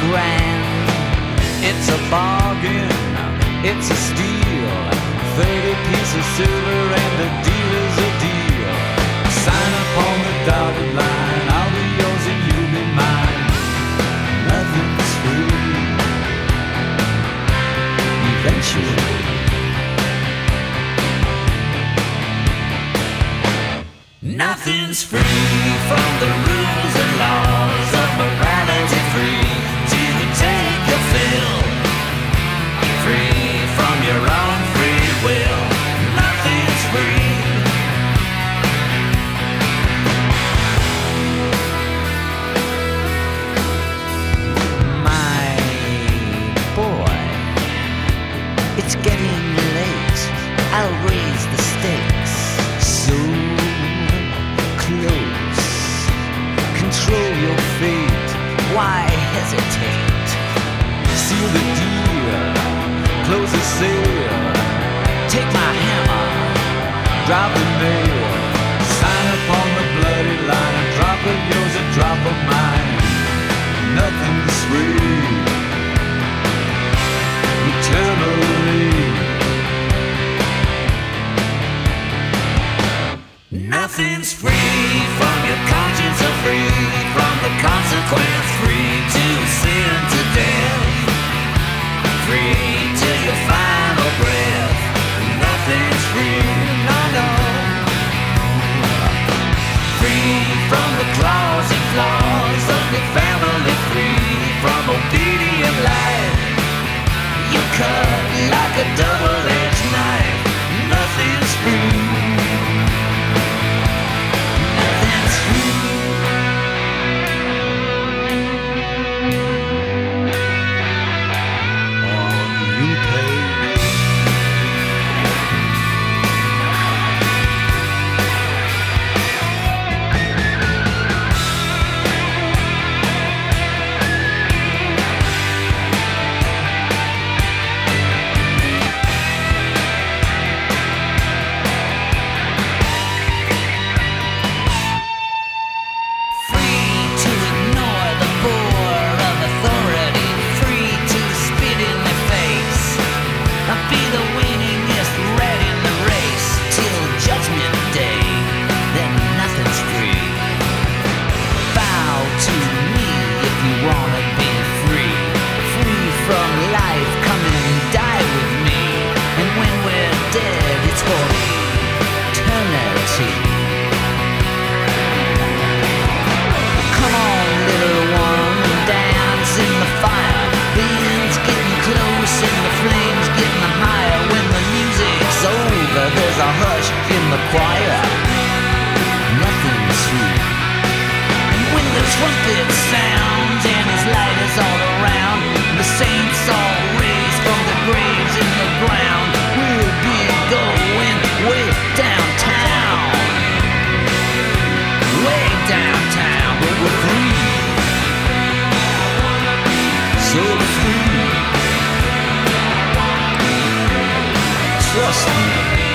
grand. It's a bargain, it's a steal. 30 pieces of silver and the deal is a deal. Sign upon the dotted line, I'll be yours and you'll be mine. Nothing's free. Eventually. Nothing's free from the rules and laws of morality. Free to take your fill. Free from your own free will. Nothing's free. My boy, it's getting late. I'll raise the stakes. So close. Control your fate. Why hesitate? Seal the deal. Close the sale. Take my hammer. Drop the nail. Sign upon the bloody line. A drop of yours, a drop of mine. Nothing's free. Eternally. Nothing's free from your conscience, or free from the consequence. Free to sin, to death. Free till your final breath. Nothing's free, no. Free from the claws and flaws of your family. Free from obedient life. You cut like a double-edged knife. Nothing's free. There's a hush in the choir. Nothing's sweet. And when the trumpet sounds and his light is all around, the saints all raise from the graves in the ground. We'll be going way downtown. Way downtown, but we're free. So free. Trust me.